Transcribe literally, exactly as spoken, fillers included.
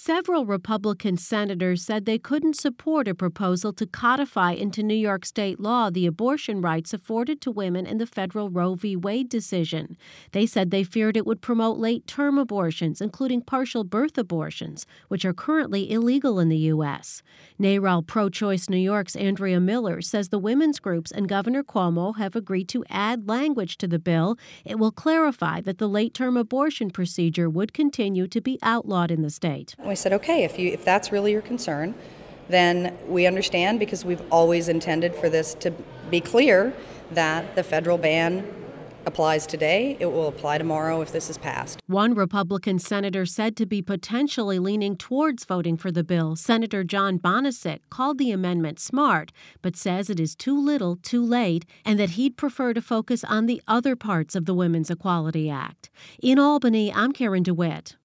Several Republican senators said they couldn't support a proposal to codify into New York state law the abortion rights afforded to women in the federal Roe v. Wade decision. They said they feared it would promote late-term abortions, including partial birth abortions, which are currently illegal in the U S. NARAL Pro-Choice New York's Andrea Miller says the women's groups and Governor Cuomo have agreed to add language to the bill. It will clarify that the late-term abortion procedure would continue to be outlawed in the state. We said, okay, if you if that's really your concern, then we understand, because we've always intended for this to be clear that the federal ban applies today. It will apply tomorrow if this is passed. One Republican senator said to be potentially leaning towards voting for the bill, Senator John Bonesick, called the amendment smart, but says it is too little, too late, and that he'd prefer to focus on the other parts of the Women's Equality Act. In Albany, I'm Karen DeWitt.